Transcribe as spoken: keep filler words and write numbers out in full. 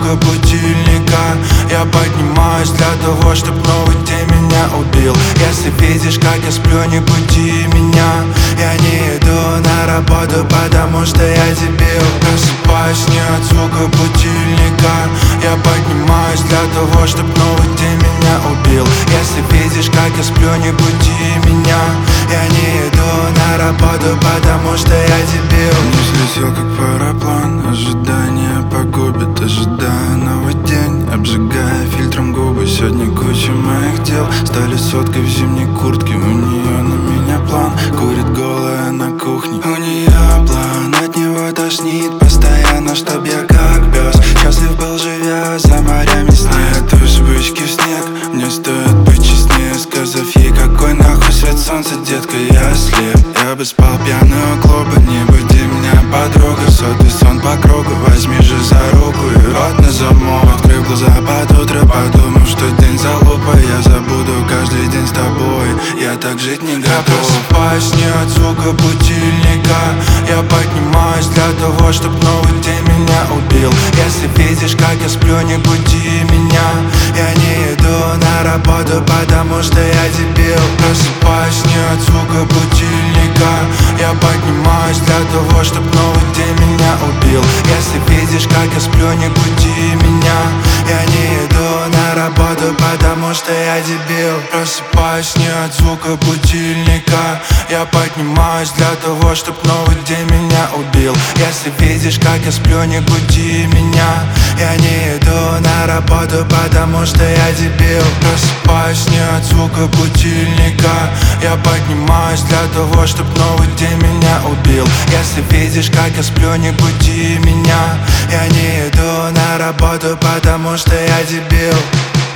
звука будильника. Я поднимаюсь для того, чтоб новый день меня убил. Если видишь, как я сплю, не буди меня. Я не иду на работу, потому что я дебил. Просыпаюсь не от звука будильника. Я поднимаюсь для того, чтоб новый день меня убил. Если видишь, как я сплю, не буди меня. Я не иду на работу, потому что я дебил. Не взлетел как параплан, ожидание погубит. Ожидая новый день, обжигая фильтром губы. Сегодня куча моих дел стали соткой в зимней куртке. У нее на меня план, курит голая на кухне. У нее план, от него тошнит постоянно, чтоб я как пес счастлив был, живя за морями снег. Туш бычки в снег, мне стоит быть честнее, сказав ей, какой нахуй свет солнца, детка, я слеп. Я бы спал пьяный у клуба, не буди меня, подруга. Сотый сон по кругу, возьми же за руку и рот на замок. Открыв глаза под утро, подумав, что день залупа. Я забуду каждый день с тобой, я так жить не готов. Я просыпаюсь не от звука будильника. Я поднимаюсь для того, чтоб новый день меня убил. Если видишь, как я сплю, не буди меня. Я не иду на работу, потому что я дебил. Просыпаюсь не от звука будильника. Я поднимаюсь для того, чтоб новый день меня убил. Если видишь, как я сплю, не буди меня. Я не иду на работу, потому что я дебил. Просыпаюсь не от звука будильника. Я поднимаюсь для того, чтоб новый день меня убил. Если видишь, как я сплю, не буди меня. Я не иду на работу, потому что я дебил. Просыпаюсь не от звука будильника. Я поднимаюсь для того, чтоб новый день меня убил. Если видишь, как я сплю, не буди меня. Я не иду на работу, потому что я дебил.